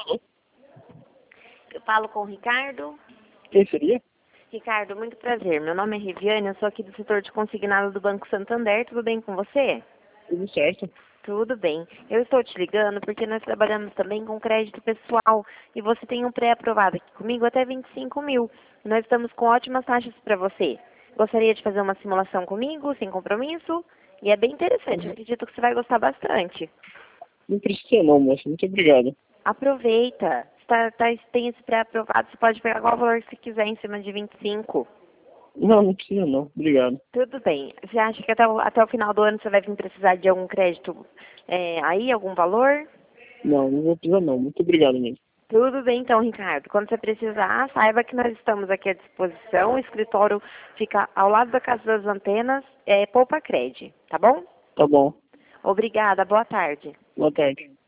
Alô? Eu falo com o Ricardo. Quem seria? Ricardo, muito prazer. Meu nome é Riviane, eu sou aqui do setor de consignado do Banco Santander. Tudo bem com você? Tudo certo. Tudo bem. Eu estou te ligando porque nós trabalhamos também com crédito pessoal e você tem um pré-aprovado aqui comigo até 25 mil. Nós estamos com ótimas taxas para você. Gostaria de fazer uma simulação comigo, sem compromisso? E é bem interessante, eu acredito que você vai gostar bastante. Não precisa não, moça. Muito obrigado. Aproveita. Tem esse pré-aprovado, você pode pegar qual valor que você quiser em cima de 25. Não, não precisa não. Obrigado. Tudo bem. Você acha que até o final do ano você vai vir precisar de algum crédito aí, algum valor? Não, não vou precisar não. Muito obrigado mesmo. Tudo bem então, Ricardo. Quando você precisar, saiba que nós estamos aqui à disposição. O escritório fica ao lado da Casa das Antenas, Poupa Cred, tá bom? Tá bom. Obrigada, boa tarde. Boa tarde.